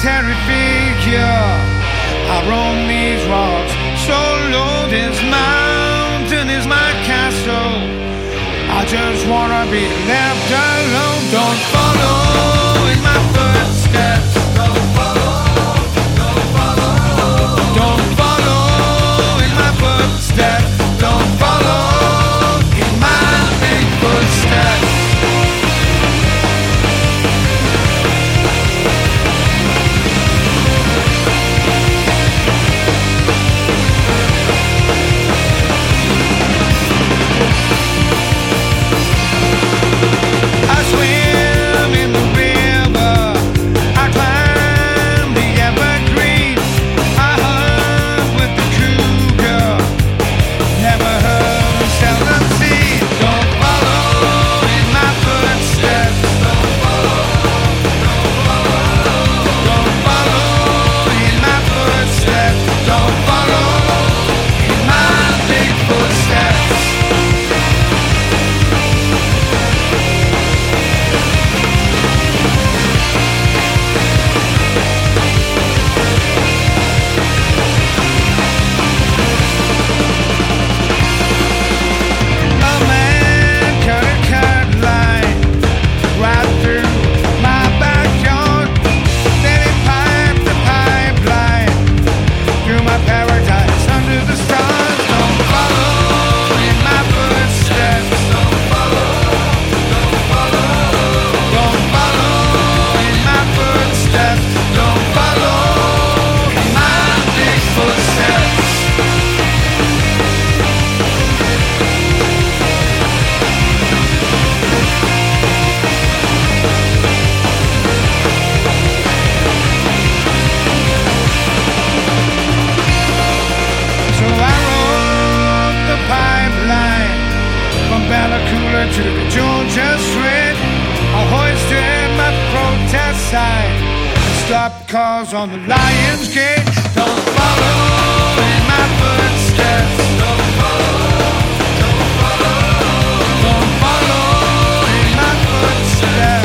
solitary figure. I roam these walks so low. This mountain is my castle. I just wanna be left alone. Don't follow in my footsteps. Don't follow. Don't follow in my footsteps. Don't follow in my big footsteps. I swim in the river, I climb the evergreen, I hunt with the cougar, never heard, seldom seen. Don't follow in my footsteps. Don't follow in my footsteps. Don't follow in my big footsteps. A man cut a cut line right through my backyard. Then he piped the pipeline through my paradise under the stars. Don't follow in my footsteps. Don't follow in my footsteps. Don't follow in my big footsteps. So I rode the pipeline from Ballacoola to the Georgia Strait. I hoisted my protest sign and stopped cars on the Lion's Gate. Don't follow in my footsteps. Don't follow in my footsteps.